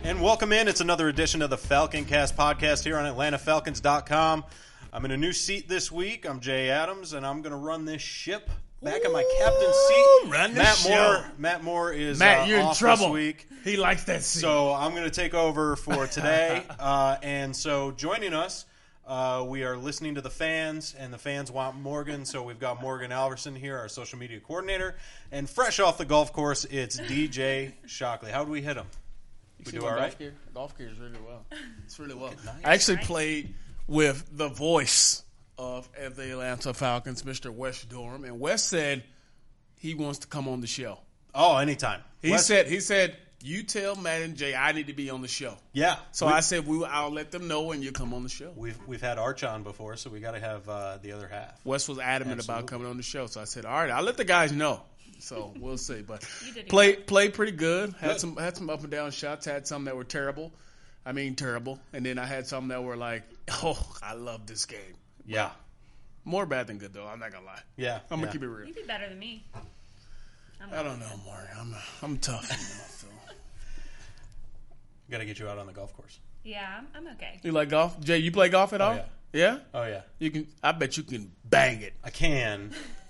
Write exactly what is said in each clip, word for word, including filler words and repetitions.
And welcome in. It's another edition of the Falcon Cast podcast here on Atlanta Falcons dot com. I'm in a new seat this week. I'm Jay Adams, and I'm going to run this ship back in my captain's seat. Run the Matt show. Moore. Matt Moore is Matt, uh, you're in off trouble. this week. He likes that seat. So I'm going to take over for today. uh, and so joining us, uh, we are listening to the fans, and the fans want Morgan. So we've got Morgan Alverson here, our social media coordinator. And fresh off the golf course, it's D J Shockley. How did we hit him? We do all right? Golf gear, golf gear is really well. It's really well. Nice. I actually played with the voice of the Atlanta Falcons, Mister Wes Durham, and Wes said he wants to come on the show. Oh, anytime. He Wes- said, "He said you tell Matt and Jay I need to be on the show." Yeah. So we- I said, we, "I'll let them know, and you come on the show." We've we've had Arch on before, so we got to have uh, the other half. Wes was adamant Absolutely. about coming on the show, so I said, "All right, I'll let the guys know." So we'll see, but You did play good. played pretty good. Had Good. some had some up and down shots. Had some that were terrible. I mean terrible, and then I had some that were like, "Oh, I love this game." Yeah. More bad than good though. I'm not gonna lie. Yeah. I'm yeah. gonna keep it real. You did better than me. I'm I don't know, Maury. I'm I'm tough. You know, so. Got to get you out on the golf course. Yeah, I'm, I'm okay. You like golf, Jay? You play golf at all? yeah. Yeah. Oh, yeah. You can. I bet you can bang it. I can,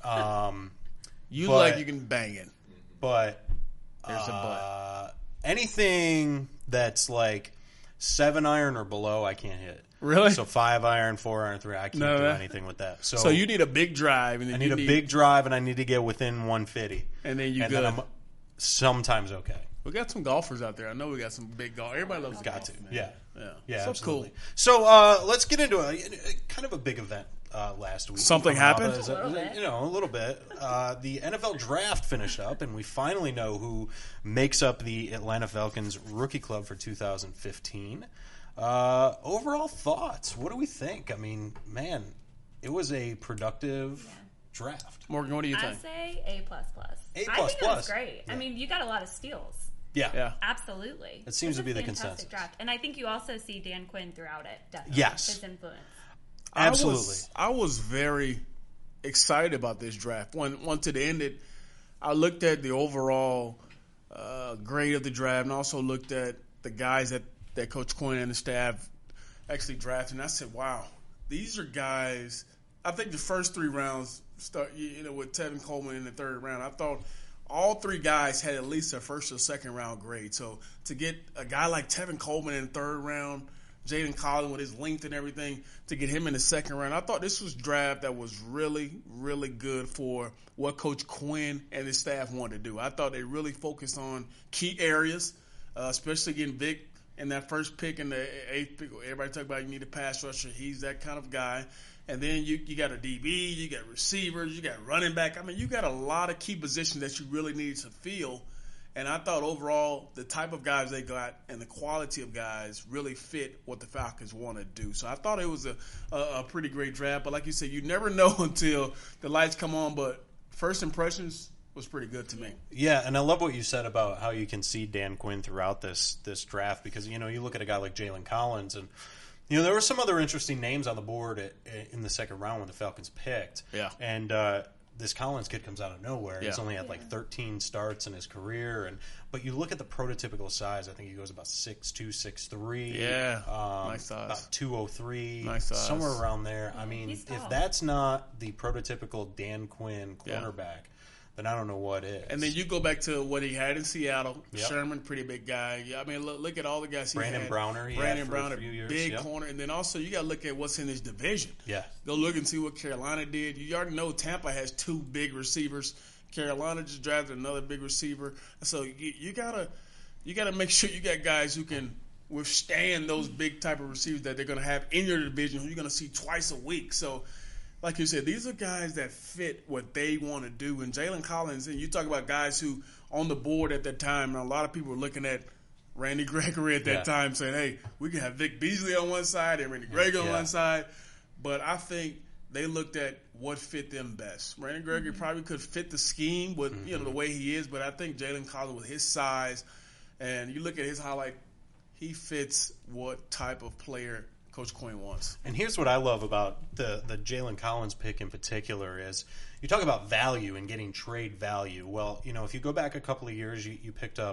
um, You But- like you can bang it. but There's a uh, anything that's like seven iron or below, I can't hit. Really? So five iron, four iron, three, I can't No, do that- anything with that. So, So you need a big drive, and then I need you a big drive, and I need to get within one fifty. and then you and good. then I'm sometimes okay. We got some golfers out there. I know we got some big golf. Everybody loves Got golf, to. man. Yeah. Yeah. Yeah, So absolutely. cool. So uh, let's get into a, a kind of a big event uh, last week. Something happened? Is A little bit. You know, a little bit. Uh, the N F L draft finished up, and we finally know who makes up the Atlanta Falcons rookie club for two thousand fifteen. Uh, overall thoughts? What do we think? I mean, man, it was a productive Yeah. draft. Morgan, what do you I think? say A plus plus. A I plus think it plus. was great. Yeah. I mean, you got a lot of steals. Yeah. Yeah. Absolutely. It seems It's to a be the fantastic consensus. Draft. And I think you also see Dan Quinn throughout it. Definitely. Yes. His influence. Absolutely. I was, I was very excited about this draft. When once it ended, I looked at the overall uh, grade of the draft, and also looked at the guys that, that Coach Quinn and the staff actually drafted. And I said, "Wow, these are guys." I think the first three rounds start, you know, with Tevin Coleman in the third round. I thought all three guys had at least a first or second round grade. So to get a guy like Tevin Coleman in the third round, Jaden Collins with his length and everything, to get him in the second round, I thought this was a draft that was really, really good for what Coach Quinn and his staff wanted to do. I thought they really focused on key areas, uh, especially getting Vic in that first pick in the eighth pick. Everybody talk about you need a pass rusher. He's that kind of guy. And then you, you got a D B, you got receivers, you got running back. I mean, you got a lot of key positions that you really need to fill. And I thought overall the type of guys they got and the quality of guys really fit what the Falcons want to do. So I thought it was a, a, a pretty great draft. But like you said, you never know until the lights come on. But first impressions was pretty good to me. Yeah, and I love what you said about how you can see Dan Quinn throughout this this draft, because, you know, you look at a guy like Jalen Collins, and, you know, there were some other interesting names on the board at, in the second round when the Falcons picked. Yeah. And uh, this Collins kid comes out of nowhere. He's Yeah. only had like thirteen starts in his career, and but you look at the prototypical size. I think he goes about six two, six three. Yeah, um, nice size. About two oh three, Nice size. somewhere around there. I mean, he's if tall. that's not the prototypical Dan Quinn Yeah. cornerback, then I don't know what is. And then you go back to what he had in Seattle. Yep. Sherman, pretty big guy. Yeah, I mean, look, look at all the guys he Brandon had. Browner, he Brandon had for a Browner, few years, big yep. corner. And then also you got to look at what's in his division. Yeah. Go look and see what Carolina did. You already know Tampa has two big receivers. Carolina just drafted another big receiver. So you, you gotta you gotta make sure you got guys who can withstand those big type of receivers that they're gonna have in your division, who you're gonna see twice a week. So, like you said, these are guys that fit what they want to do. And Jalen Collins, and you talk about guys who on the board at that time, and a lot of people were looking at Randy Gregory at that Yeah. time, saying, "Hey, we can have Vic Beasley on one side and Randy Gregory on Yeah. one side." But I think they looked at what fit them best. Randy Gregory Mm-hmm. probably could fit the scheme with Mm-hmm. you know the way he is, but I think Jalen Collins with his size, and you look at his highlight, he fits what type of player Coach Quinn wants. And here's what I love about the the Jalen Collins pick in particular is you talk about value and getting trade value. Well, you know, if you go back a couple of years, you, you picked up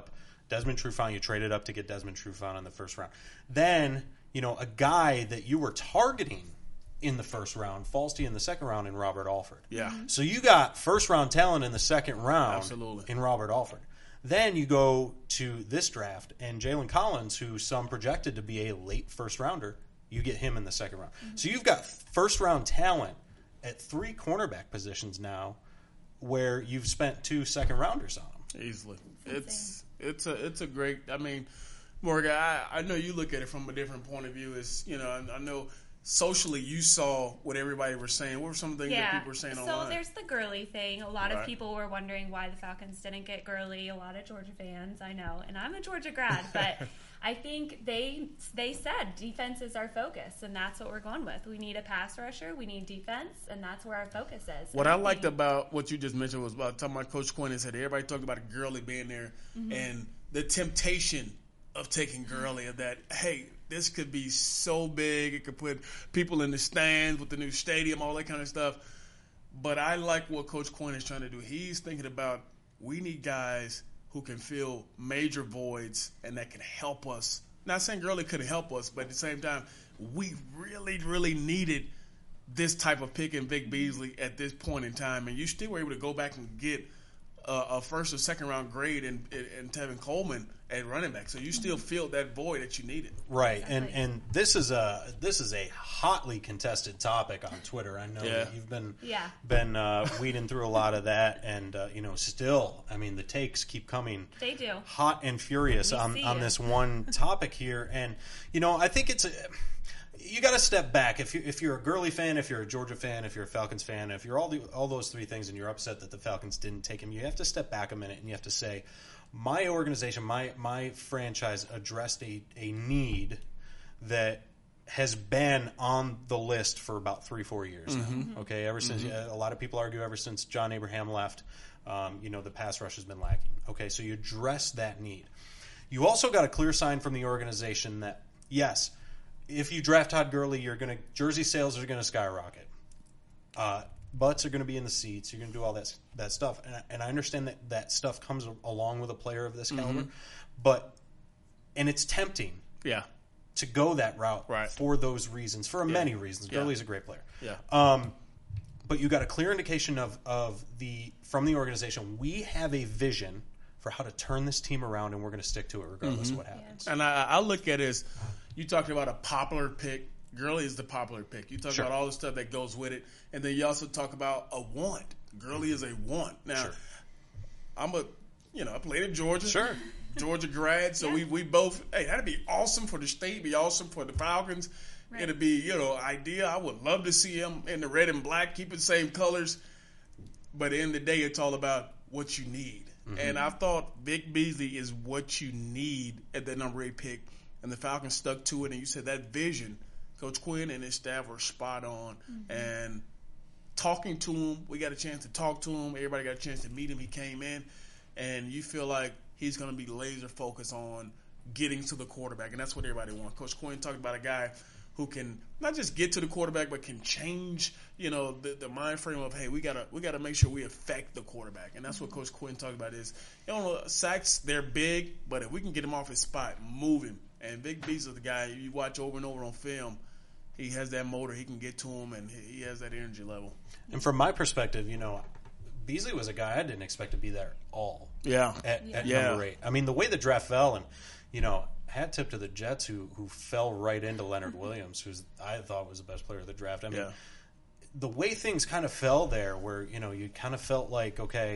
Desmond Trufant, you traded up to get Desmond Trufant in the first round. Then, you know, a guy that you were targeting in the first round falls to you in the second round in Robert Alford. Yeah. So you got first round talent in the second round Absolutely. in Robert Alford. Then you go to this draft, and Jalen Collins, who some projected to be a late first rounder, you get him in the second round. Mm-hmm. So you've got first round talent at three cornerback positions now, where you've spent two second rounders on them. Easily. It's it's a it's a great. I mean, Morgan, I, I know you look at it from a different point of view. Is you know I, I know. Socially, you saw what everybody was saying. What were some things yeah. that people were saying so online? So there's the Gurley thing. A lot right. of people were wondering why the Falcons didn't get Gurley. A lot of Georgia fans, I know, and I'm a Georgia grad, but I think they they said defense is our focus, and that's what we're going with. We need a pass rusher, we need defense, and that's where our focus is. What and I, I liked think, about what you just mentioned was about talking about Coach Quinn and said everybody talked about Gurley being there mm-hmm. and the temptation of taking Gurley of that, hey, this could be so big. It could put people in the stands with the new stadium, all that kind of stuff. But I like what Coach Quinn is trying to do. He's thinking about we need guys who can fill major voids and that can help us. Not saying Gurley couldn't help us, but at the same time, we really, really needed this type of pick in Vic Beasley at this point in time. And you still were able to go back and get a, a first or second round grade in, in, in Tevin Coleman at running back, so you still filled that void that you needed. Right, exactly. and and this is a this is a hotly contested topic on Twitter. I know yeah. that you've been yeah. been uh, weeding through a lot of that, and uh, you know, still, I mean, the takes keep coming. They do hot and furious we on on you. this one topic here, and you know, I think it's a. You got to step back if you if you're a Gurley fan, if you're a Georgia fan, if you're a Falcons fan, if you're all the, all those three things, and you're upset that the Falcons didn't take him. You have to step back a minute and you have to say, my organization, my my franchise addressed a a need that has been on the list for about three four years mm-hmm. now. Okay, ever since mm-hmm. a lot of people argue ever since John Abraham left, um, you know, the pass rush has been lacking. Okay, so you address that need. You also got a clear sign from the organization that yes. If you draft Todd Gurley, you're going to jersey sales are going to skyrocket. Uh, butts are going to be in the seats. You're going to do all that that stuff, and I, and I understand that that stuff comes along with a player of this caliber, mm-hmm. but and it's tempting, yeah, to go that route right. for those reasons, for yeah. many reasons. Yeah. Gurley's a great player, yeah. Um, but you got a clear indication of of the from the organization. We have a vision for how to turn this team around, and we're going to stick to it regardless mm-hmm. of what happens. And I, I look at it as you talked about a popular pick. Gurley is the popular pick. You talk sure. about all the stuff that goes with it, and then you also talk about a want. Gurley is a want. Now, sure. I'm a, you know, I played in Georgia, sure, Georgia grad, so yeah. we we both. Hey, that'd be awesome for the state. Be awesome for the Falcons. Right. It'd be you know ideal. I would love to see him in the red and black, keep it the same colors. But at the end of the day, it's all about what you need. Mm-hmm. And I thought Vic Beasley is what you need at that number eight pick. And the Falcons stuck to it. And you said that vision, Coach Quinn and his staff were spot on. Mm-hmm. And talking to him, we got a chance to talk to him. Everybody got a chance to meet him. He came in. And you feel like he's going to be laser focused on getting to the quarterback. And that's what everybody wants. Coach Quinn talked about a guy who can not just get to the quarterback, but can change, you know, the, the mind frame of, hey, we gotta we gotta make sure we affect the quarterback, and that's what Coach Quinn talked about. Is you know sacks they're big, but if we can get him off his spot, move him. And Vic Beasley, the guy you watch over and over on film, he has that motor, he can get to him, and he has that energy level. And from my perspective, you know, Beasley was a guy I didn't expect to be there all. Yeah, at, yeah. at yeah. number eight. I mean, the way the draft fell, and you know. Hat tip to the Jets who who fell right into Leonard Williams, who's I thought was the best player of the draft. I mean, yeah. the way things kind of fell there, where you know you kind of felt like, okay,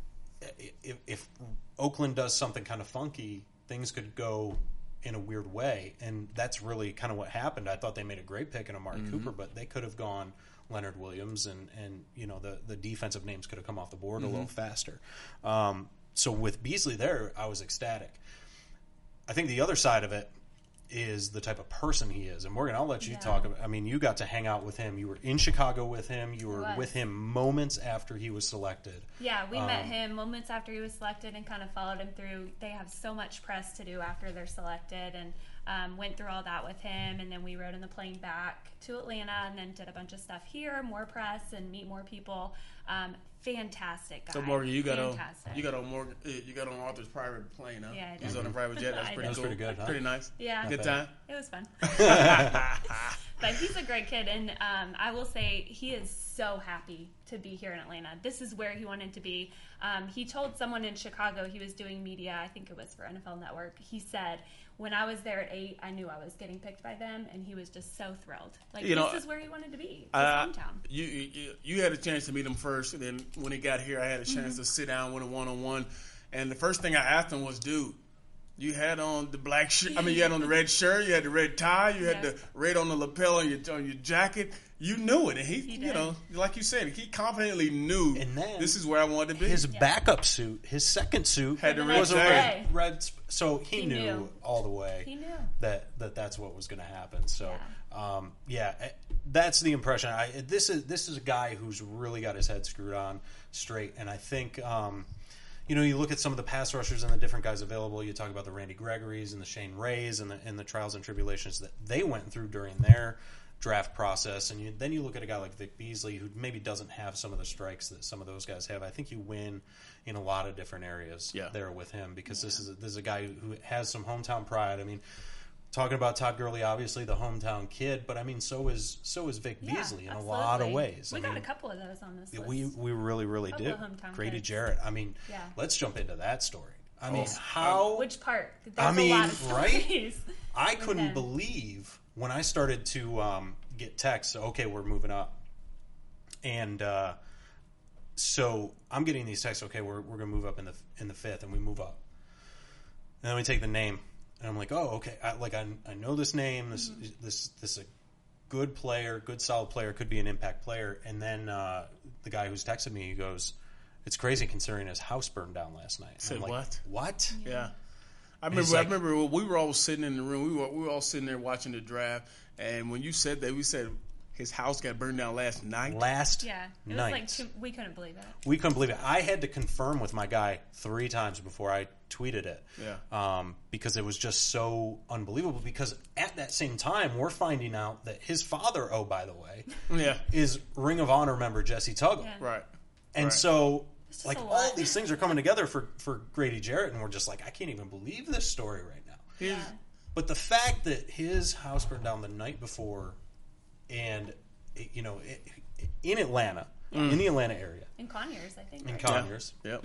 if, if Oakland does something kind of funky, things could go in a weird way, and that's really kind of what happened. I thought they made a great pick in Amari mm-hmm. Cooper, but they could have gone Leonard Williams, and and you know the the defensive names could have come off the board mm-hmm. a little faster. Um, so with Beasley there, I was ecstatic. I think the other side of it is the type of person he is. And Morgan, I'll let you yeah. talk about I mean, you got to hang out with him. You were in Chicago with him. You were was. with him moments after he was selected. Yeah, we um, met him moments after he was selected and kind of followed him through. They have so much press to do after they're selected, and um, went through all that with him. And then we rode in the plane back to Atlanta and then did a bunch of stuff here, more press and meet more people. Um, fantastic guy. So Morgan, you got fantastic. on you got on Morgan, you got on Arthur's private plane, huh? Yeah, I did. He's on a private jet. That's I pretty did. cool. That was pretty good, huh? Pretty nice. Yeah. Good bad. time. It was fun. But he's a great kid, and um, I will say he is so happy to be here in Atlanta. This is where he wanted to be. Um, he told someone in Chicago, he was doing media, I think it was for N F L Network, he said, when I was there at eight, I knew I was getting picked by them, and he was just so thrilled. Like, You this know, is where he wanted to be, his Uh, hometown. you, you you had a chance to meet him first, and then when he got here, I had a chance Mm-hmm. to sit down with him one on one. And the first thing I asked him was, "Dude, you had on the black shirt. I mean, you had on the red shirt. You had the red tie. You had Yeah. the red on the lapel on your on your jacket. You knew it, and he, He you did. know, like you said, he confidently knew And then this is where I wanted to be. His backup suit, his second suit, Had the red was a jacket. red, red. sp- So he, He knew, knew. all the way He knew. that, that that's what was going to happen. So, Yeah. um, yeah, eh, that's the impression. I this is this is a guy who's really got his head screwed on straight, and I think. Um, You know, you look at some of the pass rushers and the different guys available. You talk about the Randy Gregory's and the Shane Rays and the, and the trials and tribulations that they went through during their draft process. And you, then you look at a guy like Vic Beasley, who maybe doesn't have some of the strikes that some of those guys have. I think you win in a lot of different areas Yeah. there with him because this is a, this is a guy who has some hometown pride. I mean, talking about Todd Gurley, obviously the hometown kid, but I mean, so is so is Vic Yeah, Beasley in a lot of absolutely. ways. We I got mean, a couple of those on this list. we we really really Couple do. of hometown Grady kids. Jarrett. I mean, Yeah. let's jump into that story. I mean, Oh, how Which part? There's I mean, a lot of right? stories. I with couldn't him. believe when I started to um, get texts. Okay, we're moving up, and uh, so I'm getting these texts. Okay, we're we're gonna move up in the in the fifth, and we move up, and then we take the name, and I'm like, oh, okay, I, like I I know this name. This Mm-hmm. this this is a good player, good solid player, could be an impact player, and then uh, the guy who's texted me, he goes, "It's crazy considering his house burned down last night." And Said I'm like, what? What? Yeah. I he's remember. like- I remember we were all sitting in the room. We were we were all sitting there watching the draft. And when you said that, we said his house got burned down last night. Last Yeah, it night. was like two, we couldn't believe it. We couldn't believe it. I had to confirm with my guy three times before I tweeted it. Yeah. Um, because it was just so unbelievable. Because at that same time, we're finding out that his father, oh, by the way, Yeah. is Ring of Honor member Jesse Tuggle. Yeah. Right. And Right. so, just like, a all lot. these things are coming together for, for Grady Jarrett, and we're just like, I can't even believe this story right now. Here's, Yeah. But the fact that his house burned down the night before, and, you know, in Atlanta, in the Atlanta area, In Conyers, I think. in right? Conyers, Yep.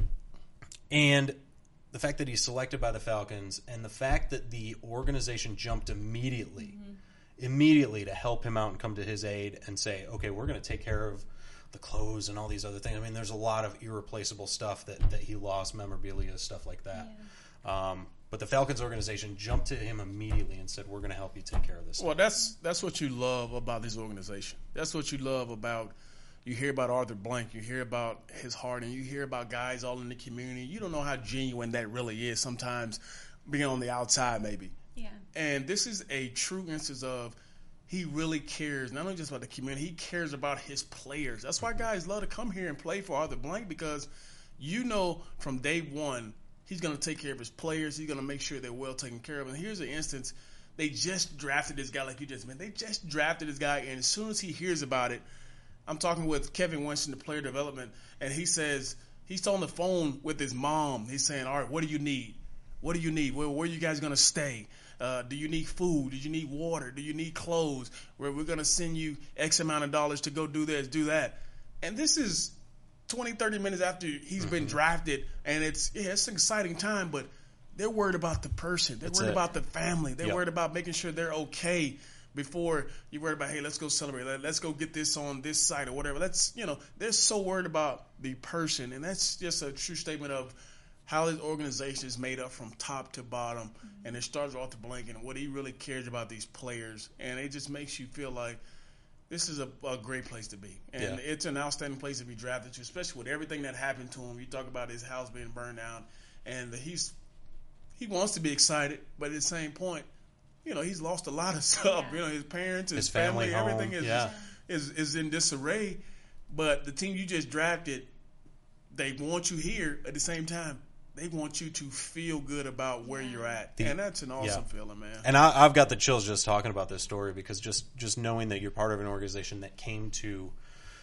and the fact that he's selected by the Falcons, and the fact that the organization jumped immediately, immediately to help him out and come to his aid and say, okay, we're going to take care of the clothes and all these other things. I mean, there's a lot of irreplaceable stuff that, that he lost, memorabilia, stuff like that. Um, but the Falcons organization jumped to him immediately and said, we're going to help you take care of this Well, stuff. that's that's what you love about this organization. That's what you love about. You hear about Arthur Blank, you hear about his heart, and you hear about guys all in the community. You don't know how genuine that really is. Sometimes being on the outside, maybe. Yeah. And this is a true instance of he really cares, not only just about the community, he cares about his players. That's why guys love to come here and play for Arthur Blank, because you know from day one he's going to take care of his players. He's going to make sure they're well taken care of. And here's an instance. They just drafted this guy, like you just mentioned. They just drafted this guy, and as soon as he hears about it, I'm talking with Kevin Winston, the player development, and he says he's on the phone with his mom. He's saying, all right, what do you need? What do you need? Where, where are you guys going to stay? Uh, do you need food? Do you need water? Do you need clothes? Where we're going to send you X amount of dollars to go do this, do that. And this is twenty, thirty minutes after he's been drafted, and it's, yeah, it's an exciting time, but they're worried about the person. They're That's worried it. about the family. They're Yep. worried about making sure they're okay before you're worried about, hey, let's go celebrate. Let- Let's go get this on this site or whatever. Let's, you know, they're so worried about the person, and that's just a true statement of how this organization is made up from top to bottom. Mm-hmm. And it starts with Arthur Blank and what he really cares about these players, and it just makes you feel like this is a, a great place to be. And Yeah. it's an outstanding place to be drafted to, especially with everything that happened to him. You talk about his house being burned down, and he's he wants to be excited, but at the same point, you know, he's lost a lot of stuff. Yeah. You know, his parents, his, His family, family, everything home, is, yeah. is is in disarray. But the team you just drafted, they want you here. At the same time, they want you to feel good about where you're at, The- and that's an awesome yeah. feeling, man. And I, I've got the chills just talking about this story because just, just knowing that you're part of an organization that came to,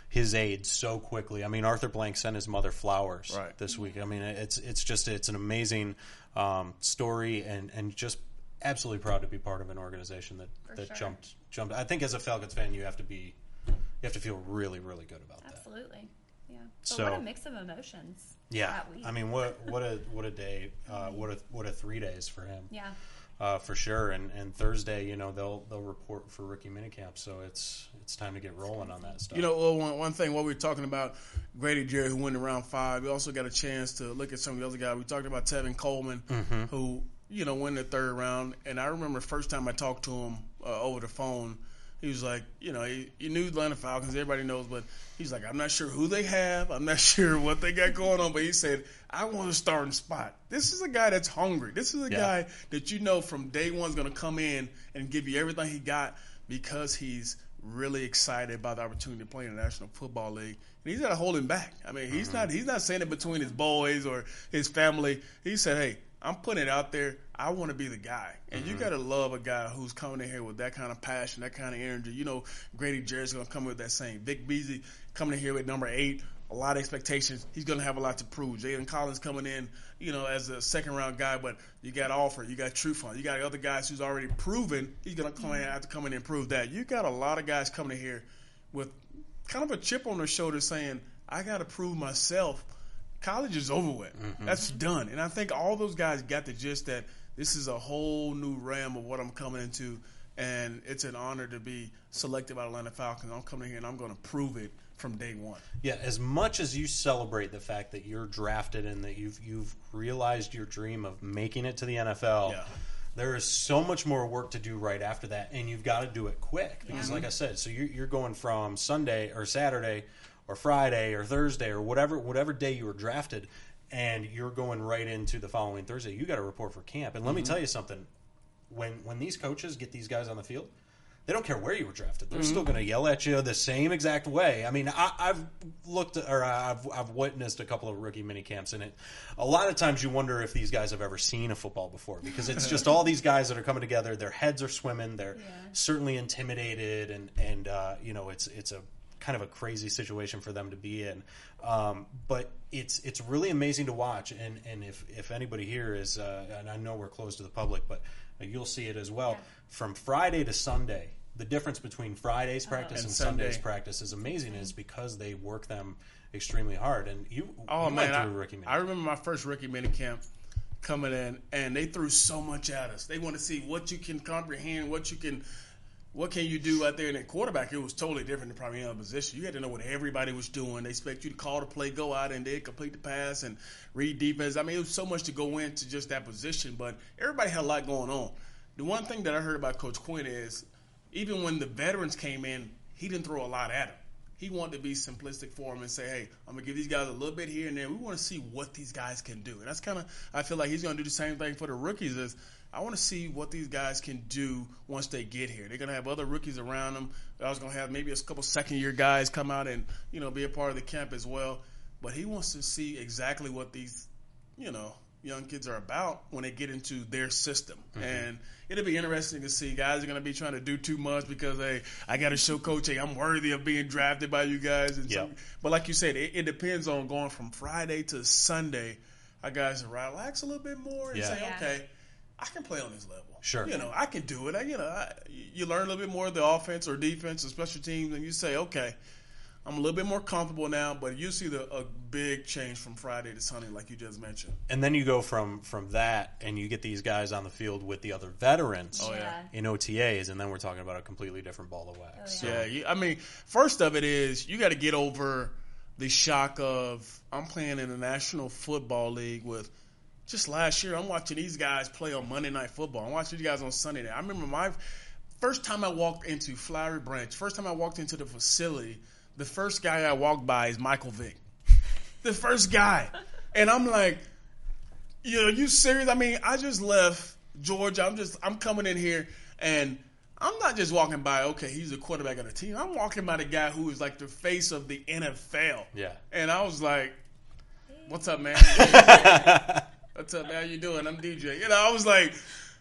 his aid so quickly. I mean, Arthur Blank sent his mother flowers right. this week. I mean, it's it's just it's an amazing um, story, and, and just absolutely proud to be part of an organization that, that sure. jumped jumped. I think as a Falcons fan, you have to be you have to feel really really good about that. Absolutely, yeah. But So- what a mix of emotions. Yeah, that week. I mean, what what a what a day, uh, what a what a three days for him. Yeah. Uh, for sure, and, and Thursday, you know, they'll they'll report for rookie minicamp, so it's it's time to get rolling on that stuff. You know, well, one, one thing, what we were talking about, Grady Jarrett, who went in round five, we also got a chance to look at some of the other guys. We talked about Tevin Coleman, Mm-hmm. who, you know, went in the third round. And I remember the first time I talked to him uh, over the phone, he was like, you know, he, he knew Atlanta Falcons, everybody knows, but he's like, I'm not sure who they have. I'm not sure what they got going on, but he said, I want a starting spot. This is a guy that's hungry. This is a Yeah. guy that you know from day one is going to come in and give you everything he got because he's really excited about the opportunity to play in the National Football League. And he's got to hold him back. I mean, he's Mm-hmm. not he's not saying it between his boys or his family. He said, hey, I'm putting it out there. I want to be the guy. And Mm-hmm. you got to love a guy who's coming in here with that kind of passion, that kind of energy. You know, Grady Jarrett's going to come with that same. Vic Beasley coming in here with number eight, a lot of expectations. He's going to have a lot to prove. Jalen Collins coming in, you know, as a second-round guy, but you got Alford, you got Trufant, you got other guys who's already proven he's going to come in, have to come in and prove that. You got a lot of guys coming in here with kind of a chip on their shoulder saying, I got to prove myself. College is over with. Mm-hmm. That's done. And I think all those guys got the gist that this is a whole new realm of what I'm coming into, and it's an honor to be selected by the Atlanta Falcons. I'm coming here and I'm going to prove it from day one. Yeah, as much as you celebrate the fact that you're drafted and that you've you've realized your dream of making it to the N F L, Yeah. there is so much more work to do right after that, and you've got to do it quick because, Yeah. like I said, so you're, you're going from Sunday or Saturday or Friday or Thursday or whatever whatever day you were drafted, and you're going right into the following Thursday. You got to report for camp, and let me tell you something: when when these coaches get these guys on the field, they don't care where you were drafted. They're still going to yell at you the same exact way. I mean, I, I've looked or I've I've witnessed a couple of rookie mini camps, and it a lot of times you wonder if these guys have ever seen a football before because it's just all these guys that are coming together. Their heads are swimming. They're Yeah. certainly intimidated, and and uh, you know it's it's a kind of a crazy situation for them to be in. Um, but it's it's really amazing to watch, and and if if anybody here is, uh, and I know we're closed to the public, but you'll see it as well. Yeah. From Friday to Sunday, the difference between Friday's practice And and, Sunday. Sunday's practice is amazing. Is because they work them extremely hard. And you, Oh, you man. went I, through a rookie mini. I remember my first rookie minicamp coming in, and they threw so much at us. They want to see what you can comprehend, what you can – what can you do out there? And at quarterback, it was totally different than probably any other position. You had to know what everybody was doing. They expect you to call the play, go out and then complete the pass and read defense. I mean, it was so much to go into just that position, but everybody had a lot going on. The one thing that I heard about Coach Quinn is even when the veterans came in, he didn't throw a lot at them. He wanted to be simplistic for them and say, hey, I'm going to give these guys a little bit here and there. We want to see what these guys can do. And that's kind of – I feel like he's going to do the same thing for the rookies is I want to see what these guys can do once they get here. They're going to have other rookies around them. I was going to have maybe a couple second-year guys come out and, you know, be a part of the camp as well. But he wants to see exactly what these, you know, young kids are about when they get into their system. Mm-hmm. And it'll be interesting to see. Guys are going to be trying to do too much because, hey, I got to show Coach, hey, I'm worthy of being drafted by you guys. And yep. so, but like you said, it, it depends on going from Friday to Sunday. Our guys will relax a little bit more and Yeah. say, Yeah. okay, I can play on this level. Sure. You know, I can do it. I, you know, I, you learn a little bit more of the offense or defense or special teams, and you say, okay, I'm a little bit more comfortable now, but you see the, a big change from Friday to Sunday, like you just mentioned. And then you go from, from that, and you get these guys on the field with the other veterans Oh, yeah. in O T As, and then we're talking about a completely different ball of wax. Oh, So, Yeah, you, I mean, first of it is you got to get over the shock of I'm playing in the National Football League with just last year. I'm watching these guys play on Monday Night Football. I'm watching these guys on Sunday night. I remember my first time I walked into Flowery Branch, first time I walked into the facility, the first guy I walked by is Michael Vick. The first guy. And I'm like, you know, you serious? I mean, I just left Georgia. I'm just, I'm coming in here and I'm not just walking by, okay, he's the quarterback of the team. I'm walking by the guy who is like the face of the N F L. Yeah. And I was like, what's up, man? What's up, man? How you doing? I'm D J. You know, I was like,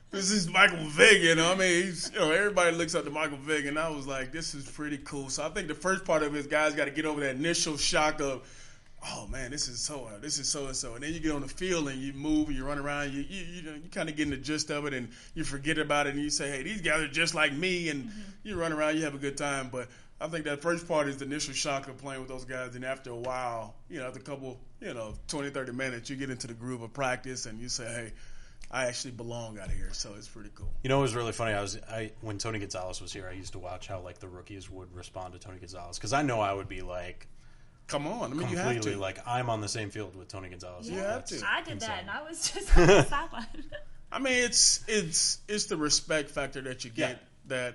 This is Michael Vick, you know. I mean, he's, you know, everybody looks up to Michael Vick, and I was like, this is pretty cool. So I think the first part of it is guys got to get over that initial shock of, oh man, this is so, this is so and so, and then you get on the field and you move and you run around, you you you, know, you kind of get in the gist of it, and you forget about it, and you say, hey, these guys are just like me, and mm-hmm. you run around, you have a good time. But I think that first part is the initial shock of playing with those guys, and after a while, you know, after a couple, you know, twenty, thirty minutes, you get into the groove of practice, and you say, hey, I actually belong out here, so it's pretty cool. You know, it was really funny. I was I when Tony Gonzalez was here, I used to watch how like the rookies would respond to Tony Gonzalez because I know I would be like, "Come on, I mean, completely you have to." Like I'm on the same field with Tony Gonzalez. Yeah, you have to. I did insane. that, and I was just on the sideline. I mean, it's it's it's the respect factor that you get Yeah. that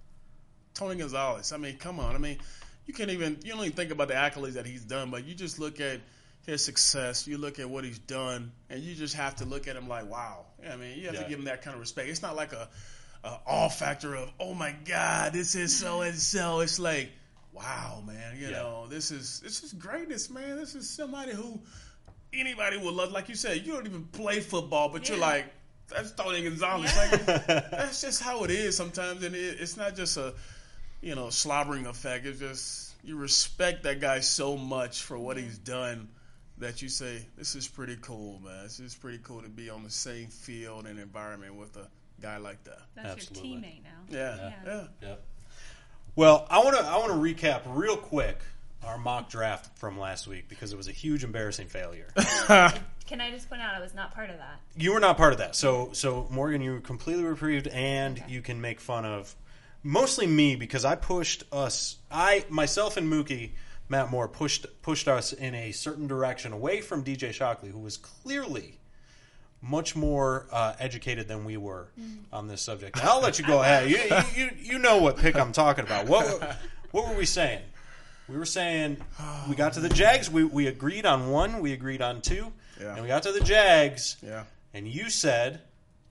Tony Gonzalez. I mean, come on. I mean, you can't even you don't even think about the accolades that he's done, but you just look at his success, you look at what he's done, and you just have to look at him like, wow. I mean, you have Yeah. to give him that kind of respect. It's not like a, a awe factor of, oh my God, this is so and so. It's like, wow, man, you Yeah. know, this is this is greatness, man. This is somebody who anybody would love. Like you said, you don't even play football, but you're Yeah. like, that's Tony Gonzalez. Yeah. Like, that's just how it is sometimes, and it, it's not just a, you know, slobbering effect. It's just you respect that guy so much for what he's done that you say, this is pretty cool, man. This is pretty cool to be on the same field and environment with a guy like that. That's Absolutely. your teammate now. Yeah, Yeah. yeah. Yeah. Well, I want to I want to recap real quick our mock draft from last week because it was a huge embarrassing failure. Can I just point out I was not part of that? You were not part of that. So, so Morgan, you were completely reprieved, and Okay. you can make fun of mostly me because I pushed us. I myself and Mookie, Matt Moore pushed pushed us in a certain direction away from D J Shockley, who was clearly much more uh, educated than we were mm. on this subject. Now, I'll let you go ahead. You, you you you know what pick I'm talking about. What what were we saying? We were saying we got to the Jags. We we agreed on one. We agreed on two. Yeah. And we got to the Jags. Yeah. And you said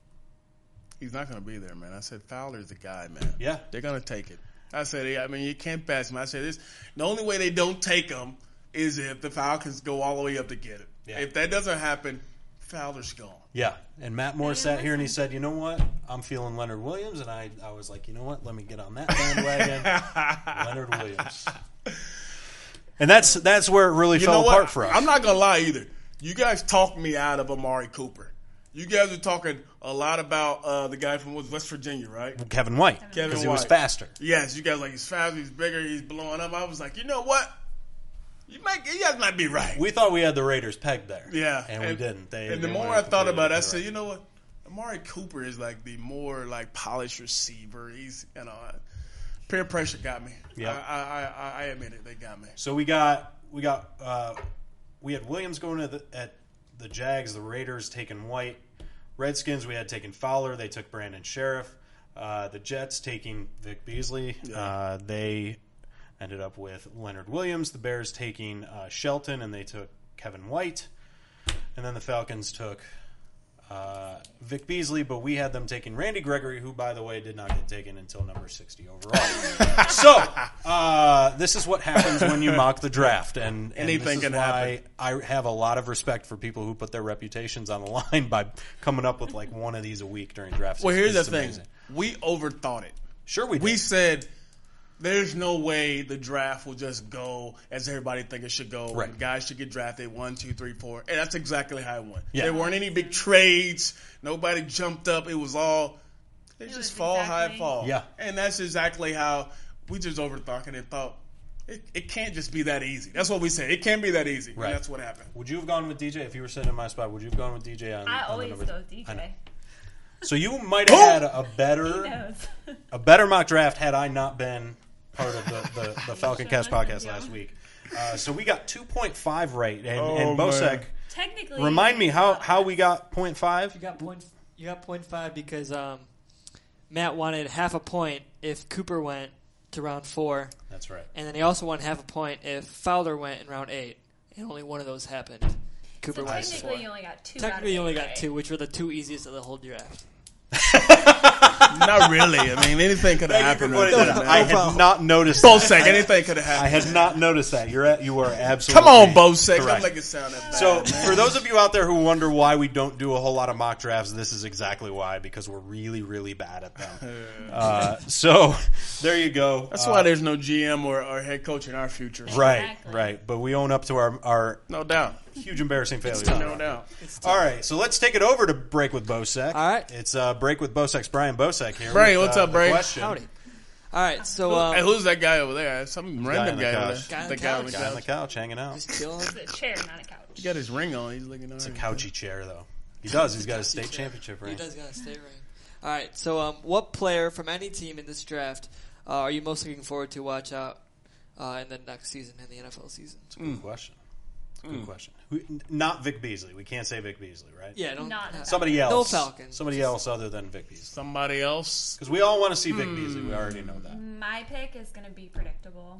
he's not going to be there, man. I said Fowler's the guy, man. Yeah. They're going to take it. I said, I mean, you can't pass him. I said, this. The only way they don't take him is if the Falcons go all the way up to get him. Yeah. If that doesn't happen, Fowler's gone. Yeah. And Matt Moore Yeah, sat here and he listen. said, you know what? I'm feeling Leonard Williams. And I, I was like, you know what? Let me get on that bandwagon. Leonard Williams. And that's that's where it really You fell know apart what? for us. I'm not going to lie either. You guys talked me out of Amari Cooper. You guys are talking a lot about uh, the guy from West Virginia, right? Kevin White. Kevin Because he was White. faster. Yes, you guys like he's faster, he's bigger, he's blowing up. I was like, you know what? You might, you guys might be right. We thought we had the Raiders pegged there. Yeah, And, we didn't. They, and the they more went I thought about it, I completely said, right. you know what? Amari Cooper is like the more like polished receiver. He's, you know, peer pressure got me. Yeah. I, I, I, I admit it. They got me. So we got we got uh, we had Williams going to the, at the Jags, the Raiders taking White, Redskins we had taken Fowler, they took Brandon Sheriff, uh, the Jets taking Vic Beasley, Yeah. uh, they ended up with Leonard Williams, the Bears taking uh, Shelton, and they took Kevin White, and then the Falcons took uh, Vic Beasley, but we had them taking Randy Gregory, who, by the way, did not get taken until number sixty overall. So, uh, this is what happens when you mock the draft. And, and Anything this is can why I have a lot of respect for people who put their reputations on the line by coming up with like one of these a week during draft season. Well, here's It's the thing. amazing. We overthought it. Sure we did. We said there's no way the draft will just go as everybody think it should go. Right. Guys should get drafted one, two, three, four. And that's exactly how it went. Yeah. There weren't any big trades. Nobody jumped up. It was all they It just was fall exactly- high fall. Yeah. And that's exactly how we just overthought it and thought it, it can't just be that easy. That's what we said. It can't be that easy. Right. And that's what happened. Would you have gone with D J if you were sitting in my spot? Would you have gone with D J on? I on the always number- go with D I know. J. So you might have had a He better knows. a better mock draft had I not been part of the, the, the Falcon should Cast listen podcast to last him. week. Uh, so we got two point five right. And, Oh, and Bosek, man. Technically, remind me how, how we got point five? You got point. You got point five because um, Matt wanted half a point if Cooper went to round four, That's right. and then he also wanted half a point if Fowler went in round eight, and only one of those happened. Cooper So went technically, four. you only got two. Technically, you out of only eight, got right? two, which were the two easiest of the whole draft. Not really. I mean, anything could have happened. Thank you for Right pointing that there, out. I man. had not noticed Bosek, that. anything could have I happened. had not noticed that. You're at, you are absolutely Come on, Bosek. correct. Don't make it sound that bad. So, man. for those of you out there who wonder why we don't do a whole lot of mock drafts, this is exactly why, because we're really, really bad at them. Uh, so, there you go. That's Uh, why there's no G M or, or head coach in our future. Right, Exactly. right. But we own up to our, our No doubt. huge embarrassing failures. No doubt. All right, so let's take it over to Break with Bosek. All right. It's uh, Break with Bosek's Brian Bosek here. Brian, with, what's uh, up, the Brian? question. Howdy. All right, so Hey, um, who's that guy over there? Some random on the guy, over couch. there. Guy on the the guy on the couch. Guy on the couch. couch hanging out. just chilling. It's a chair, not a couch. He got his ring on. He's looking. It's a couchy chair, though. He does. He's got a state He championship ring. does got a state ring. All right, so um, what player from any team in this draft uh, are you most looking forward to watch out uh, in the next season, in the N F L season? It's a good question. It's a good question. Who, not Vic Beasley. We can't say Vic Beasley, right? Yeah, don't. Not uh, Somebody else. No Falcons. Somebody else other than Vic Beasley. Somebody else. Because we all want to see Vic Beasley. We already know that. My pick is going to be predictable.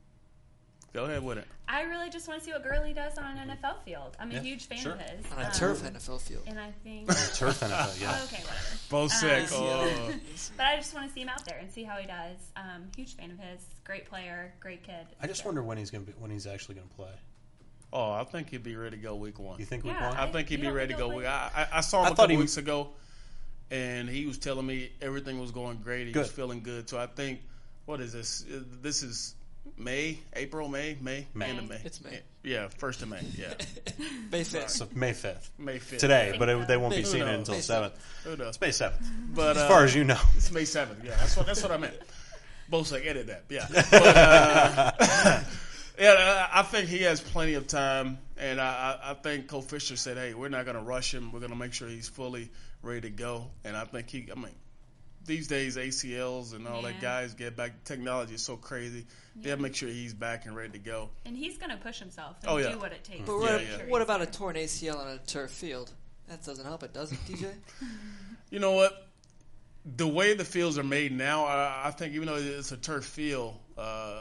Go ahead with it. I really just want to see what Gurley does on an N F L field. I'm a Yeah, huge fan sure. of his. On a Um, turf N F L field. And I think... Turf N F L, yeah. Okay, whatever. Bosek. Um, oh. But I just want to see him out there and see how he does. Um, huge fan of his. Great player. Great kid. I just So- wonder when he's going to be when he's actually going to play. oh, I think he'd be ready to go week one. You think week Yeah, one? I think he'd You be don't ready to think go. he'll Week. play? I, I, I saw him I a thought couple he- weeks ago, and he was telling me everything was going great. He was Good. feeling good. So I think, what is this? Uh, This is May, April, May, May, May. end of May. It's May. Yeah, first of May. Yeah, May fifth. So May fifth. May fifth. Today, think but it, so. they won't be Who seeing it knows? until May seventh. Who knows? It's May seventh. But uh, As far as you know. it's May seventh. Yeah, that's what that's what I meant. Bosek, edit that. Yeah. But, uh, yeah, I I think he has plenty of time, and I, I I think Coach Fisher said, "Hey, we're not going to rush him. We're going to make sure he's fully ready to go." And I think he, I mean, these days A C Ls and all that Yeah. guys get back. Technology is so crazy. They have to make sure he's back and ready to go. And he's going to push himself and Oh, yeah. do what it takes. But to what, Yeah, make yeah. sure what he's about a there. torn A C L on a turf field? That doesn't help it, does it, D J? You know what? The way the fields are made now, I, I think even though it's a turf field, uh,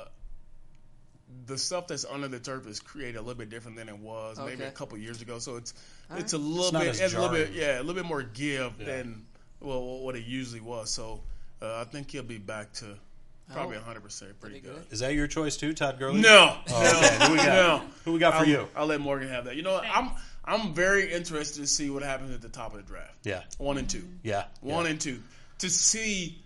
the stuff that's under the turf is created a little bit different than it was maybe Okay. a couple years ago. So it's All it's right. a little not bit, as it's a little bit, jarring. yeah, a little bit more give Yeah. than well what it usually was. So uh, I think he'll be back to probably Oh. one hundred percent pretty Pretty good. good. Is that your choice too, Todd Gurley? No, Oh, no, okay. Who we got? no. Who we got for I'll, you? I'll let Morgan have that. You know what? I'm I'm very interested to see what happens at the top of the draft. Yeah. One and two. Yeah. One yeah. and two. To see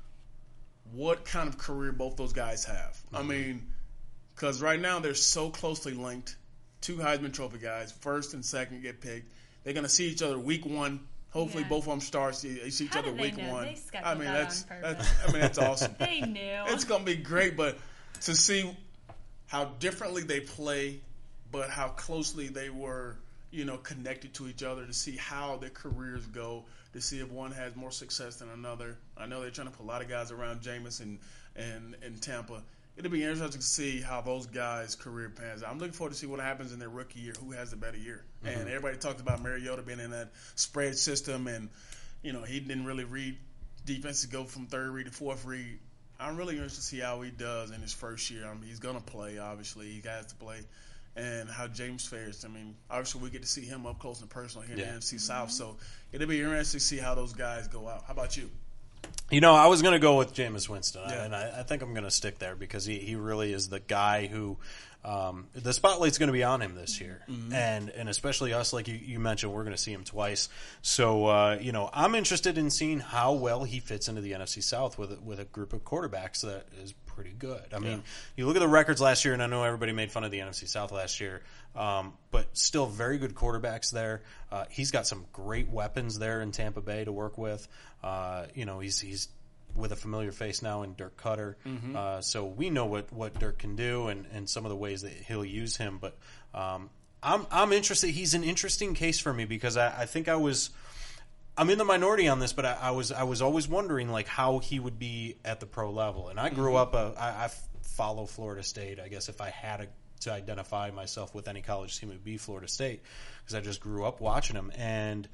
what kind of career both those guys have. I Mm-hmm. mean, because right now they're so closely linked. Two Heisman Trophy guys, first and second get picked. They're going to see each other week one. Hopefully Yeah. both of them start. See, they see each How other did they week know? one. They scheduled I mean, that that's, on that's purpose. I mean that's awesome. They knew. It's going to be great, but to see how differently they play, but how closely they were, you know, connected to each other, to see how their careers go, to see if one has more success than another. I know they're trying to put a lot of guys around Jameis and and, and Tampa. It'll be interesting to see how those guys' career pans out. I'm looking forward to see what happens in their rookie year, who has the better year. Mm-hmm. And everybody talked about Mariota being in that spread system, and, you know, he didn't really read defenses go from third read to fourth read. I'm really interested to see how he does in his first year. I mean, he's going to play, obviously. He has to play. And how James fares. I mean, obviously we get to see him up close and personal here in Yeah. the N F C South. So it'll be interesting to see how those guys go out. How about you? You know, I was going to go with Jameis Winston, Yeah. and I, I think I'm going to stick there because he, he really is the guy who um, the spotlight's going to be on him this year, Mm-hmm. and and especially us, like you, you mentioned, we're going to see him twice. So uh, you know, I'm interested in seeing how well he fits into the N F C South with a, with a group of quarterbacks that is pretty good. I mean, you look at the records last year, and I know everybody made fun of the N F C South last year, um, but still very good quarterbacks there. Uh, he's got some great weapons there in Tampa Bay to work with. Uh, you know, he's he's with a familiar face now in Dirk Cutter. Mm-hmm. Uh, so we know what, what Dirk can do and, and some of the ways that he'll use him. But um, I'm I'm interested. He's an interesting case for me because I, I think I was I'm in the minority on this, but I, I was I was always wondering like how he would be at the pro level. And I grew Mm-hmm. up a, I, I follow Florida State. I guess if I had a, to identify myself with any college team, it would be Florida State because I just grew up watching them. And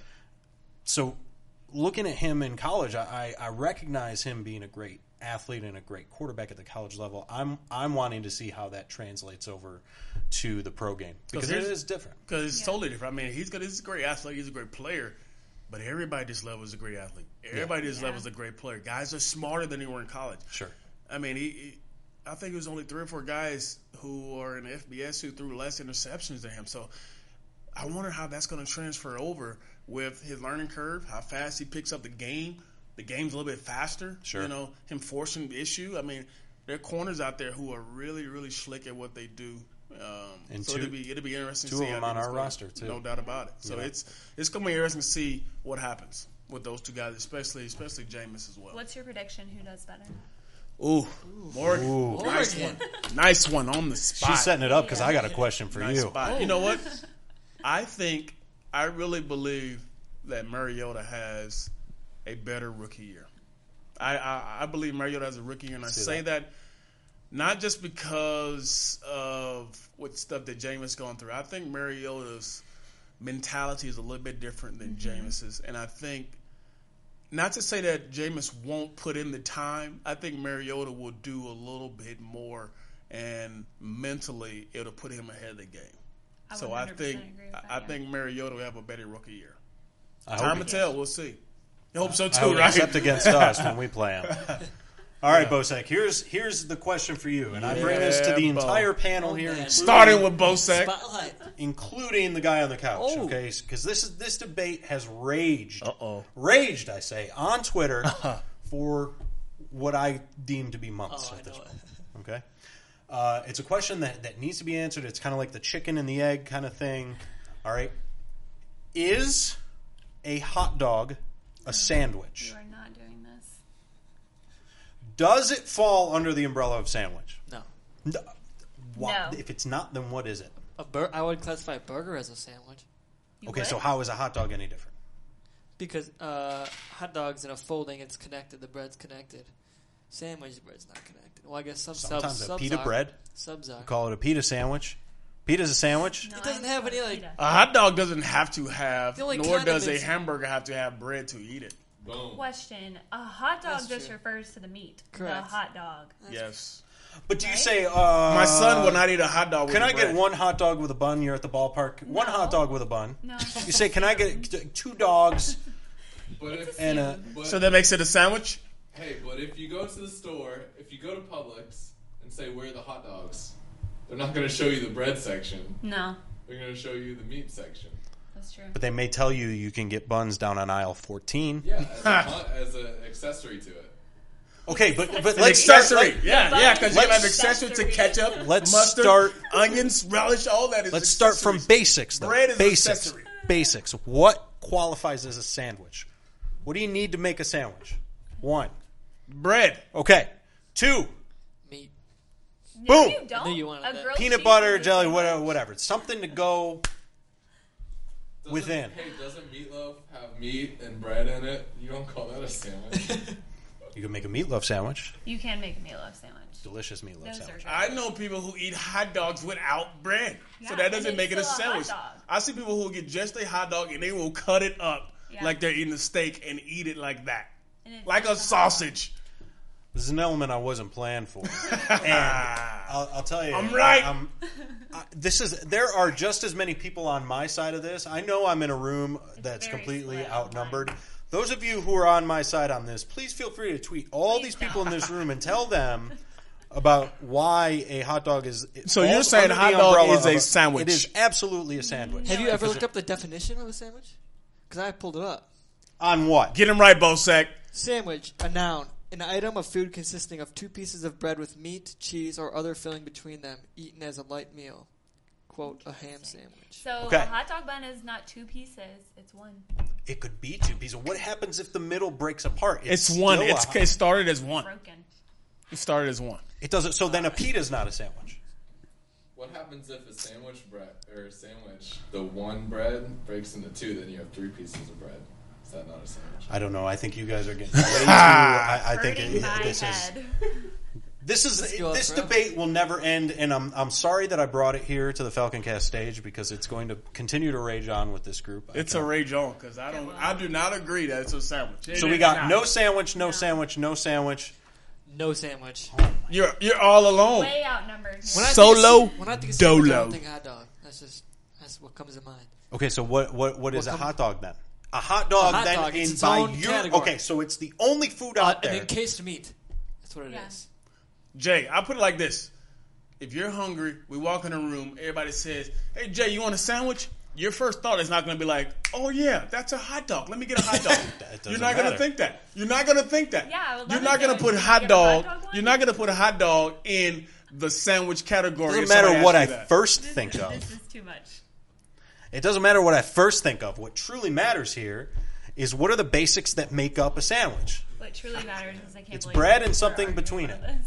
so looking at him in college, I, I recognize him being a great athlete and a great quarterback at the college level. I'm I'm wanting to see how that translates over to the pro game because it here's- is different. Because it's Yeah. totally different. I mean, he's got he's a great athlete. He's a great player. but everybody at this level is a great athlete. Everybody at this Yeah. level is a great player. Guys are smarter than they were in college. Sure. I mean, he, he, I think it was only three or four guys who are in the F B S who threw less interceptions than him. So I wonder how that's going to transfer over with his learning curve, how fast he picks up the game. The game's a little bit faster. Sure. You know, him forcing the issue. I mean, there are corners out there who are really, really slick at what they do. Um, And so two- it'll be it'll be interesting two to of see them how on things our go. roster, too. No doubt about it. So Yeah. it's it's going to be interesting to see what happens with those two guys, especially especially Jameis as well. What's your prediction? Who does better? Ooh, Morgan, Ooh. nice Morgan. one, nice one on the spot. She's setting it up because I got a question for nice you. spot. You know what? I think I really believe that Mariota has a better rookie year. I I, I believe Mariota has a rookie year, and I See say that. that. Not just because of what stuff that Jameis gone through. I think Mariota's mentality is a little bit different than Jameis's, and I think not to say that Jameis won't put in the time. I think Mariota will do a little bit more, and mentally it'll put him ahead of the game. I so one I hundred percent think agree with that, I yeah. think Mariota will have a better rookie year. I Time hope will he- tell. We'll see. I hope so I too, hope, right? except against us when we play them. All right, Bosek. Here's here's the question for you, and I bring this to the Yeah, Bo. entire panel Oh, here, man. including, Starting with Bosek. Spotlight. including the guy on the couch. Oh. Okay, because this is this debate has raged, Uh-oh. raged, I say, on Twitter for what I deem to be months Oh, I at this know point. Okay, uh, it's a question that that needs to be answered. It's kind of like the chicken and the egg kind of thing. All right, is a hot dog a sandwich? You are not doing this. Does it fall under the umbrella of sandwich? No. No. Why- No. If it's not, then what is it? A bur- I would classify a burger as a sandwich You Okay, would? so how is a hot dog any different? because uh, hot dogs in a folding, it's connected. The bread's connected. Sandwich, the bread's not connected. Well, I guess some Sometimes subs, a subs pita are. bread. Subs are. Call it a pita sandwich. Pita's a sandwich. No, It doesn't I have want any, like- pita. A hot dog doesn't have to have, The only nor does a condiments- hamburger have to have bread to eat it. Boom. Question: a hot dog That's just true. refers to the meat. Correct. The hot dog. Yes. But do you Right? say, uh, My son will not eat a hot dog with Can I bread. get one hot dog with a bun? You're at the ballpark. One No. hot dog with a bun. No. You say, can I get t- two dogs But if, and a? but, So that makes it a sandwich? hey, but if you go to the store, if you go to Publix and say, where are the hot dogs? They're not going to show you the bread section. No, They're going to show you the meat section. that's true. But they may tell you you can get buns down on aisle fourteen. Yeah, as, a, hot- as an accessory to it. Okay, but but An let's start. accessory. Let, yeah, bun yeah, because you let's- have accessory to ketchup, Let's mustard, start- onions, relish, all that is let's start from accessories. basics. Though. Bread is basics. accessory. Basics. What qualifies as a sandwich? What do you need to make a sandwich? One. Bread. Okay. Two. Meat. No, Boom. you don't. I knew you wanted A that. grilled Peanut cheese butter, is a jelly, sandwich. whatever. Whatever. It's something to go. Doesn't, Within. Hey, doesn't meatloaf have meat and bread in it? You don't call that a sandwich. You can make a meatloaf sandwich. You can make a meatloaf sandwich. Delicious meatloaf Those sandwich. are I know people who eat hot dogs without bread. Yeah, so that and doesn't it's make it a still a hot sandwich. dog. I see people who get just a hot dog and they will cut it up Yeah. like they're eating a steak and eat it like that. And it's Like a just hot dog. sausage. This is an element I wasn't planned for. And I'll, I'll tell you, I'm right. I'm, I, this is there are just as many people on my side of this. I know I'm in a room that's very completely split outnumbered. online. Those of you who are on my side on this, please feel free to tweet all Please these people don't. in this room and tell them about why a hot dog is. it So you're falls saying under the hot dog umbrella is of a sandwich. It is absolutely a sandwich. Have you ever Because looked up the definition of a sandwich? Because I pulled it up. on what? Get him right, Bosek. Sandwich, a noun, an item of food consisting of two pieces of bread with meat, cheese, or other filling between them, eaten as a light meal. Quote, a ham sandwich. So Okay. a hot dog bun is not two pieces; it's one. It could be two pieces. What happens if the middle breaks apart? It's one. still a It's, hot- it started as one. Broken. It started as one. It doesn't. So then a pita is not a sandwich. What happens if a sandwich bread or a sandwich, the one bread breaks into two? Then you have three pieces of bread. Is that not a sandwich? I don't know. I think you guys are getting way too. I, I think Hurting it, my this is head. this is Let's go this forever. debate will never end, and I'm I'm sorry that I brought it here to the Falcon Cast stage because it's going to continue to rage on with this group. I It's a can't- rage on because I don't. I do not agree that it's a sandwich. It so we is got not. no sandwich, no sandwich, no sandwich. No sandwich. You're you're all alone. Way outnumbered. here. When I Solo think of, when I think of sandwich, I dolo. don't think hot dog. That's just that's what comes to mind. Okay, so what what what is What a com- hot dog then? A hot dog, A hot then dog, in it's its by own your category. okay, so it's the only food Uh, out an there. encased meat. That's what it is. Yeah. Jay, I'll put it like this. If you're hungry, we walk in a room, everybody says, hey, Jay, you want a sandwich? Your first thought is not going to be like, oh, yeah, that's a hot dog. Let me get a hot dog. doesn't You're not going to matter. think that. You're not going to think that. Yeah, I would love You're a not going to sandwich. put Can I hot get a hot dog. dog one? You're not going to put a hot dog in the sandwich category. Doesn't if somebody matter what I asks you that. first This, think is, of. this is too much. It doesn't matter what I first think of. What truly matters here is what are the basics that make up a sandwich. What truly matters is I can't It's believe bread we're and something arguing between about it. this.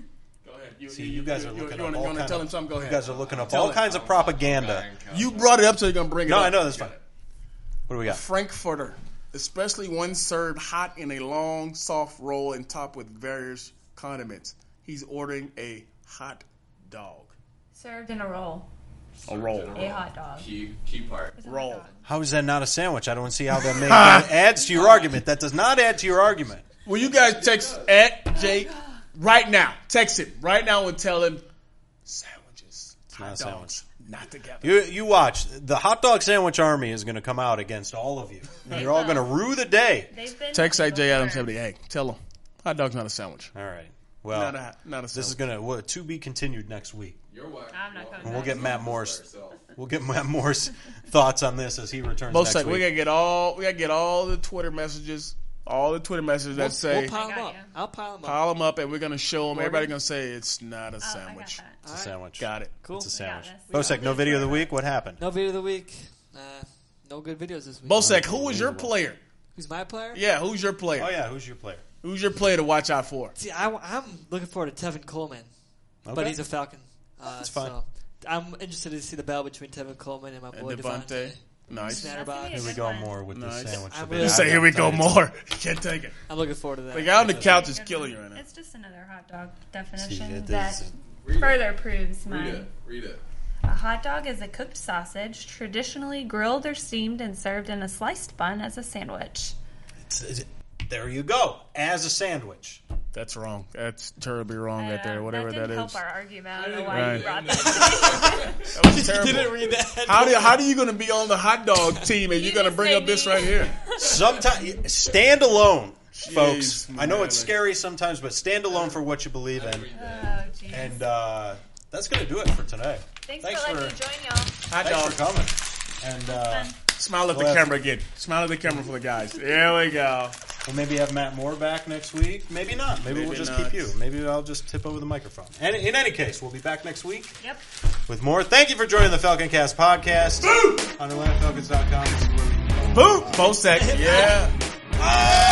Go ahead. You, See, you guys are looking you up wanna, all you wanna kind tell of, him something? Go ahead. You guys are looking up Tell all him. kinds of propaganda. You brought it up, so you're going to bring it No, up. I know that's Got fine. it. What do we got? Frankfurter, especially one served hot in a long, soft roll and topped with various condiments. He's ordering a hot dog. Served in a roll. A roll. A hot dog. Key key part. It's a Roll. hot dog. How is that not a sandwich? I don't see how that, makes, that adds to your argument. That does not add to your argument. Will you guys text at Jake right now? Text him right now and tell him sandwiches, hot not a dogs, not together. You you watch. The hot dog sandwich army is going to come out against all of you. And you're all going to rue the day. They've been Text at J Adams before. seventy. Hey, tell him hot dog's not a sandwich. All right. Well, Not a not a this is sandwich. going to well, to be continued next week. You're whack. I'm not going And we'll back. get Matt Morse. Yourself. We'll get Matt Moore's thoughts on this as he returns Most next like week. we gotta get all we gotta get all the Twitter messages, all the Twitter messages that We'll, say we'll pile I them got up. you. I'll pile them up. pile them up, and we're gonna show them. Morgan? Everybody gonna say it's not a Oh, sandwich. I got that. It's a sandwich. Got it. Cool. It's a We got sandwich. this. Bosek, no video of the week. What happened? No video of the week. Uh, no good videos this week. Bosek, who is your Unbelievable. player? Who's my player? Yeah, who's your player? Oh yeah, who's your player? Who's your player to watch out for? See, I, am looking forward to Tevin Coleman, Okay. but he's a Falcon. Uh, That's fine. So I'm interested to see the battle between Tevin Coleman and my And boy Devontae. Devontae. Nice. That's gonna be a Here we good go one. more with Nice. this sandwich. I'm debate. really- Say here we go It's- more. Can't take it. I'm looking forward to that. The guy on the couch is Good killing you one. right now. It's just another hot dog See, definition it that is- Read further it. proves Read my. it. Read it. A hot dog is a cooked sausage, traditionally grilled or steamed and served in a sliced bun as a sandwich. it's- it's- there you go. As a sandwich. That's wrong. That's terribly wrong right Uh, there. Whatever that that didn't is. help our argument. I don't know why Right. you brought that. That was terrible. Didn't read that. How do how do you gonna be on the hot dog team and You you're gonna just bring made up this me- right here? Sometimes stand alone, folks. Jeez, I know it's man. scary sometimes, but stand alone for what you believe in. Read that. Oh, jeez. And uh, that's gonna do it for today. Thanks, thanks for letting for- me join y'all. Hot Thanks dog. for coming. And uh, Fun. Smile at the Well, camera again. Smile at the camera for the guys. There we go. we'll maybe have Matt Moore back next week. Maybe not. Maybe, Maybe we'll just not. keep you. Maybe I'll just tip over the microphone. And in any case, we'll be back next week Yep. with more. Thank you for joining the Falcon Cast podcast on Atlanta Falcons dot com. This is where we Boom. Bosek. Yeah. Ah!